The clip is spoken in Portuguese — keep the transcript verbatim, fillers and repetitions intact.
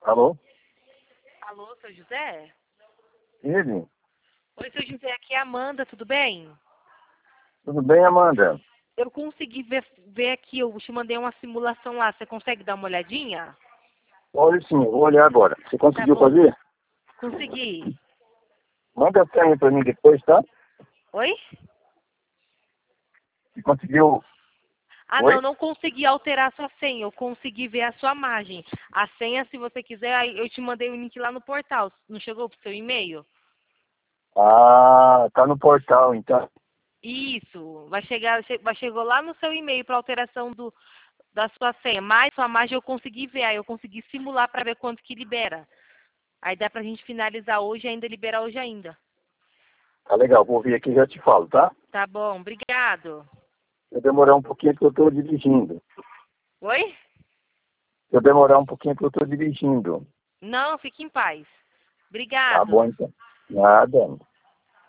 Alô? Alô, seu José? Ele? Oi, seu José, aqui é a Amanda, tudo bem? Tudo bem, Amanda? Eu consegui ver, ver aqui, eu te mandei uma simulação lá, você consegue dar uma olhadinha? Olha sim, vou olhar agora. Você Tá conseguiu bom. fazer? Consegui. Manda a senha pra mim depois, tá? Oi? Você conseguiu? Ah, Oi? não, não consegui alterar a sua senha, eu consegui ver a sua margem. A senha, se você quiser, aí eu te mandei o link lá no portal, não chegou pro seu e-mail? Ah, tá no portal, então. Isso, vai chegar, che- vai chegou lá no seu e-mail para alteração do, da sua senha, mas sua margem eu consegui ver, aí eu consegui simular para ver quanto que libera. Aí dá pra gente finalizar hoje e ainda liberar hoje ainda. Tá legal, vou vir aqui e já te falo, tá? Tá bom, obrigado. Se eu demorar um pouquinho porque eu tô dirigindo. Oi? Se eu demorar um pouquinho porque eu tô dirigindo. Não, fique em paz. Tá bom, Obrigado. então. Nada.